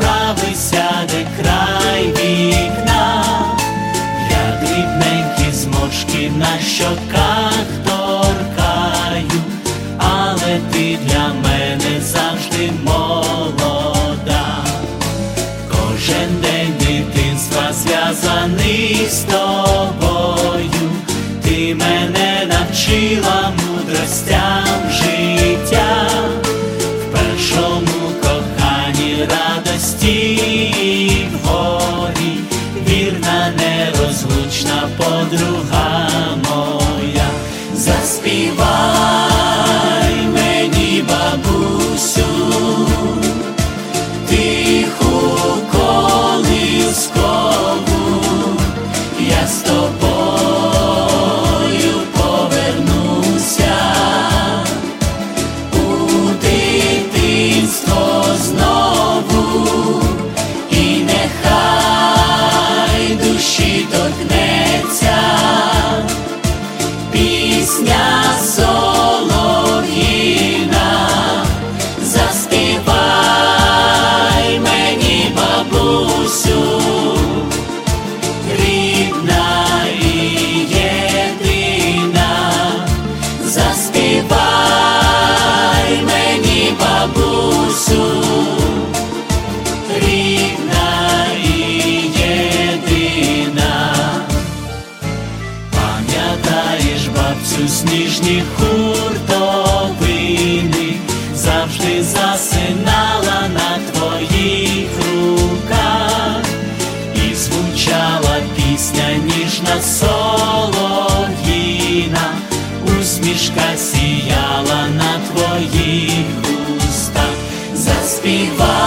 правий сяде край вікна, я дрібненькі зморшки на щоках торкаю, але ти для мене завжди молода. Кожен день дитинства зв'язаний з тобою, ти мене навчила мудростям життя, в першому коханні радості і в горі, вірна, нерозлучна подруга моя. Заспівай мені, бабусю, тиху колискову, я з тобою повернуся у дитинство знову, і нехай душі торкнеться пісня солов'їна. Заспівай мені, бабусю, рідна і єдина. Заспівай мені, бабусю, рідна і єдина. Пам'ятаєш, бабцю, сніжні хуртовини, завжди засинала на твоїх руках, і звучала пісня ніжна солов'їна, усмішка сіяла на твоїх устах. Заспівай